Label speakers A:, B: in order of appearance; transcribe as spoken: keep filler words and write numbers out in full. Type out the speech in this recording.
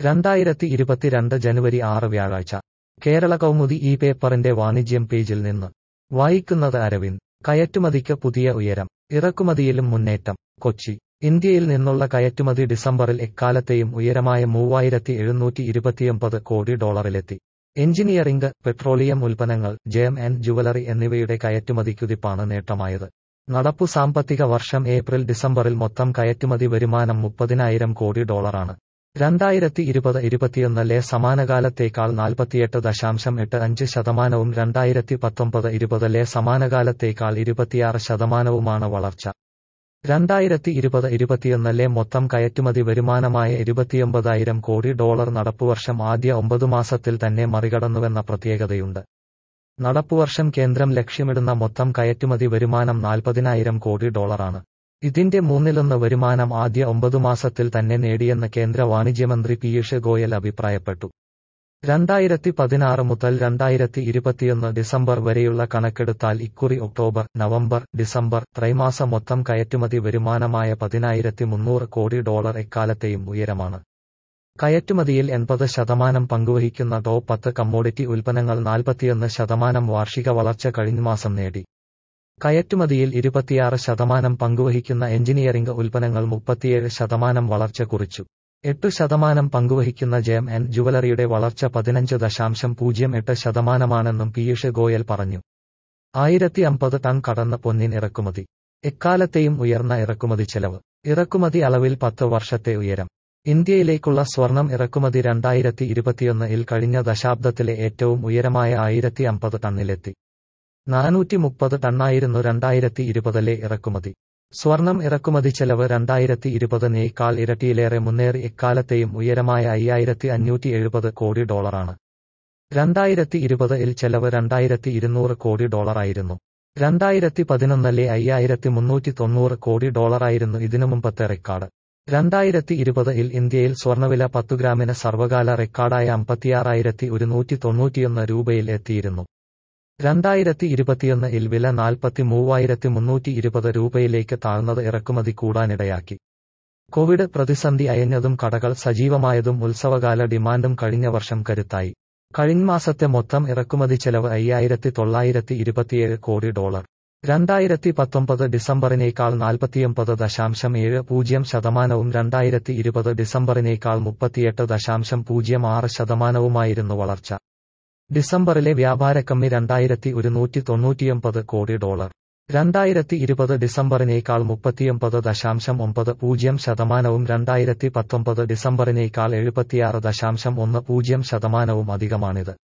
A: രണ്ടായിരത്തി ഇരുപത്തിരണ്ട് ജനുവരി ആറ് വ്യാഴാഴ്ച കേരള കൗമുദി ഈ പേപ്പറിന്റെ വാണിജ്യം പേജിൽ നിന്ന് വായിക്കുന്നത് അരവിന്ദ്. കയറ്റുമതിക്ക് പുതിയ ഉയരം, ഇറക്കുമതിയിലും മുന്നേറ്റം. കൊച്ചി. ഇന്ത്യയിൽ നിന്നുള്ള കയറ്റുമതി ഡിസംബറിൽ എക്കാലത്തെയും ഉയരമായ മൂവായിരത്തി എഴുന്നൂറ്റി ഇരുപത്തിയൊമ്പത് കോടി ഡോളറിലെത്തി. എഞ്ചിനീയറിംഗ്, പെട്രോളിയം ഉൽപ്പന്നങ്ങൾ, ജെം ആൻഡ് ജുവലറി എന്നിവയുടെ കയറ്റുമതിക്കുതിപ്പാണ് നേട്ടമായത്. നടപ്പു സാമ്പത്തിക വർഷം ഏപ്രിൽ ഡിസംബറിൽ മൊത്തം കയറ്റുമതി വരുമാനം മുപ്പതിനായിരം കോടി ഡോളറാണ്. രണ്ടായിരത്തി ഇരുപത് ഇരുപത്തിയൊന്നിലെ സമാനകാലത്തേക്കാൾ നാൽപ്പത്തിയെട്ട് ദശാംശം എട്ട് അഞ്ച് ശതമാനവും രണ്ടായിരത്തി പത്തൊമ്പത് ഇരുപതിലെ സമാനകാലത്തേക്കാൾ ഇരുപത്തിയാറ് ശതമാനവുമാണ് വളർച്ച. രണ്ടായിരത്തി ഇരുപത് ഇരുപത്തിയൊന്നിലെ മൊത്തം കയറ്റുമതി വരുമാനമായ ഇരുപത്തിയൊമ്പതായിരം കോടി ഡോളർ നടപ്പുവർഷം ആദ്യ ഒമ്പതു മാസത്തിൽ തന്നെ മറികടന്നുവെന്ന പ്രത്യേകതയുണ്ട്. നടപ്പുവർഷം കേന്ദ്രം ലക്ഷ്യമിടുന്ന മൊത്തം കയറ്റുമതി വരുമാനം നാൽപ്പതിനായിരം കോടി ഡോളറാണ്. ഇതിന്റെ മൂന്നിലൊന്ന് വരുമാനം ആദ്യ ഒമ്പതു മാസത്തിൽ തന്നെ നേടിയെന്ന് കേന്ദ്ര വാണിജ്യമന്ത്രി പീയൂഷ് ഗോയൽ അഭിപ്രായപ്പെട്ടു. രണ്ടായിരത്തി പതിനാറ് മുതൽ രണ്ടായിരത്തി ഇരുപത്തിയൊന്ന് ഡിസംബർ വരെയുള്ള കണക്കെടുത്താൽ ഇക്കുറി ഒക്ടോബർ, നവംബർ, ഡിസംബർ ത്രൈമാസ മൊത്തം കയറ്റുമതി വരുമാനമായ പതിനായിരത്തി മുന്നൂറ് കോടി ഡോളർ എക്കാലത്തെയും ഉയരമാണ്. കയറ്റുമതിയിൽ എൺപത് ശതമാനം പങ്കുവഹിക്കുന്ന ടോപ്പ് പത്ത് കമ്മോഡിറ്റി ഉൽപ്പന്നങ്ങൾ നാൽപ്പത്തിയൊന്ന് ശതമാനം വാർഷിക വളർച്ച കഴിഞ്ഞമാസം നേടി. കയറ്റുമതിയിൽ ഇരുപത്തിയാറ് ശതമാനം പങ്കുവഹിക്കുന്ന എഞ്ചിനീയറിംഗ് ഉൽപ്പന്നങ്ങൾ മുപ്പത്തിയേഴ് ശതമാനം വളർച്ച കുറിച്ചു. എട്ട് ശതമാനം പങ്കുവഹിക്കുന്ന ജെം ആൻഡ് ജുവലറിയുടെ വളർച്ച പതിനഞ്ച് ദശാംശം പൂജ്യം എട്ട് ശതമാനമാണെന്നും പീയൂഷ് ഗോയൽ പറഞ്ഞു. ആയിരത്തി അമ്പത് ടൺ കടന്ന പൊന്നിൻ ഇറക്കുമതി. എക്കാലത്തെയും ഉയർന്ന ഇറക്കുമതി ചെലവ്. ഇറക്കുമതി അളവിൽ പത്ത് വർഷത്തെ ഉയരം. ഇന്ത്യയിലേക്കുള്ള സ്വർണം ഇറക്കുമതി രണ്ടായിരത്തി ഇരുപത്തിയൊന്ന് ഇൽ കഴിഞ്ഞ ദശാബ്ദത്തിലെ ഏറ്റവും ഉയരമായ ആയിരത്തി അമ്പത് ടണ്ണിലെത്തി. നാനൂറ്റി മുപ്പത് ടണ്ണായിരുന്നു രണ്ടായിരത്തി ഇരുപതിലെ ഇറക്കുമതി. സ്വർണം ഇറക്കുമതി ചെലവ് രണ്ടായിരത്തി ഇരുപതിനേക്കാൾ ഇരട്ടിയിലേറെ മുന്നേറി എക്കാലത്തെയും ഉയരമായ അയ്യായിരത്തി അഞ്ഞൂറ്റി എഴുപത് കോടി ഡോളറാണ്. രണ്ടായിരത്തി ഇരുപത് ഇൽ ചെലവ് രണ്ടായിരത്തി ഇരുന്നൂറ് കോടി ഡോളറായിരുന്നു. രണ്ടായിരത്തി പതിനൊന്നിലെ അയ്യായിരത്തി മുന്നൂറ്റി തൊണ്ണൂറ് കോടി ഡോളറായിരുന്നു ഇതിനു മുമ്പത്തെ റെക്കോർഡ്. രണ്ടായിരത്തി ഇരുപത് ഇൽ ഇന്ത്യയിൽ സ്വർണ്ണവില പത്തു ഗ്രാമിന് സർവകാല റെക്കോർഡായ അമ്പത്തിയാറായിരത്തി ഒരുന്നൂറ്റി തൊണ്ണൂറ്റിയൊന്ന് രൂപയിൽ എത്തിയിരുന്നു. രണ്ടായിരത്തി ഇരുപത്തിയൊന്ന് ഇൽ വില നാൽപ്പത്തി മൂവായിരത്തി മുന്നൂറ്റി ഇരുപത് രൂപയിലേക്ക് താഴ്ന്നത് ഇറക്കുമതി കൂടാനിടയാക്കി. കോവിഡ് പ്രതിസന്ധി അയഞ്ഞതും കടകൾ സജീവമായതും ഉത്സവകാല ഡിമാൻഡും കഴിഞ്ഞ വർഷം കരുത്തായി. കഴിഞ്ഞ മാസത്തെ മൊത്തം ഇറക്കുമതി ചെലവ് അയ്യായിരത്തി തൊള്ളായിരത്തി ഇരുപത്തിയേഴ് കോടി ഡോളർ. രണ്ടായിരത്തി പത്തൊമ്പത് ഡിസംബറിനേക്കാൾ നാൽപ്പത്തിയൊമ്പത് ദശാംശം ഏഴ് പൂജ്യം ശതമാനവും രണ്ടായിരത്തി ഇരുപത് ഡിസംബറിനേക്കാൾ മുപ്പത്തിയെട്ട് ദശാംശം പൂജ്യം ആറ് ശതമാനവുമായിരുന്നു വളർച്ച. ഡിസംബറിലെ വ്യാപാരക്കമ്മി രണ്ടായിരത്തി ഒരുന്നൂറ്റി തൊണ്ണൂറ്റിയൊമ്പത് കോടി ഡോളർ. രണ്ടായിരത്തി ഇരുപത് ഡിസംബറിനേക്കാൾ മുപ്പത്തിയൊമ്പത് ദശാംശം ഒമ്പത് പൂജ്യം ശതമാനവും രണ്ടായിരത്തി പത്തൊമ്പത് ഡിസംബറിനേക്കാൾ എഴുപത്തിയാറ് ദശാംശം ഒന്ന് പൂജ്യം ശതമാനവും അധികമാണിത്.